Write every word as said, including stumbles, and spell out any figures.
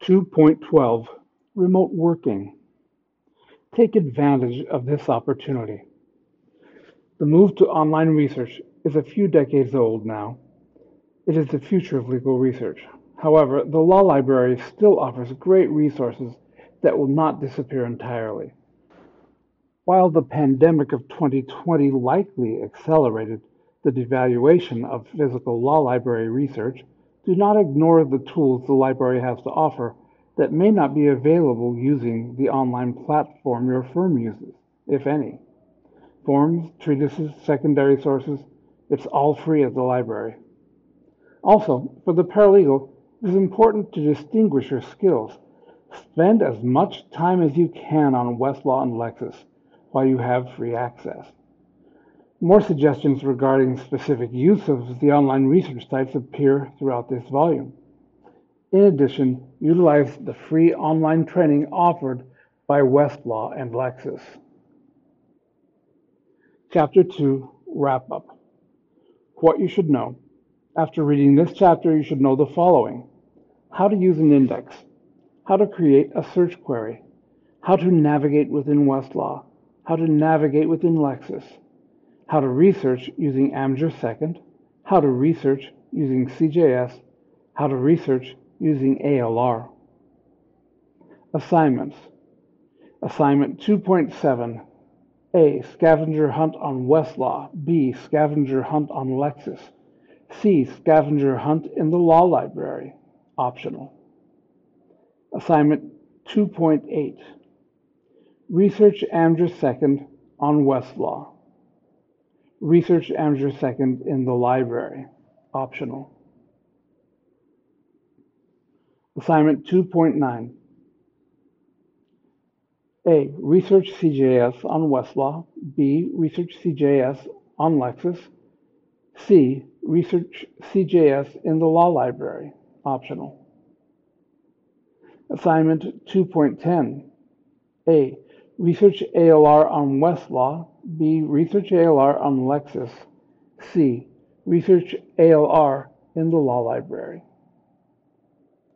two point twelve Remote Working. Take advantage of this opportunity. The move to online research is a few decades old now. It is the future of legal research. However, the Law Library still offers great resources that will not disappear entirely. While the pandemic of twenty twenty likely accelerated the devaluation of physical law library research, do not ignore the tools the library has to offer that may not be available using the online platform your firm uses, if any. Forms, treatises, secondary sources, it's all free at the library. Also, for the paralegal, it is important to distinguish your skills. Spend as much time as you can on Westlaw and Lexis while you have free access. More suggestions regarding specific use of the online research sites appear throughout this volume. In addition, utilize the free online training offered by Westlaw and Lexis. Chapter two, Wrap-Up. What you should know. After reading this chapter, you should know the following: how to use an index, how to create a search query, how to navigate within Westlaw, how to navigate within Lexis, how to research using Amager Second, how to research using C J S, how to research using A L R. Assignments. Assignment two point seven. A. Scavenger hunt on Westlaw. B. Scavenger hunt on Lexis. C. Scavenger hunt in the Law Library. Optional. Assignment two point eight. Research Amager Second on Westlaw. Research Amager Second in the library. Optional. Assignment two point nine. A. Research C J S on Westlaw. B. Research C J S on Lexis. C. Research C J S in the Law Library. Optional. Assignment two point ten. A. Research A L R on Westlaw. B. Research A L R on Lexis. C. Research A L R in the Law Library.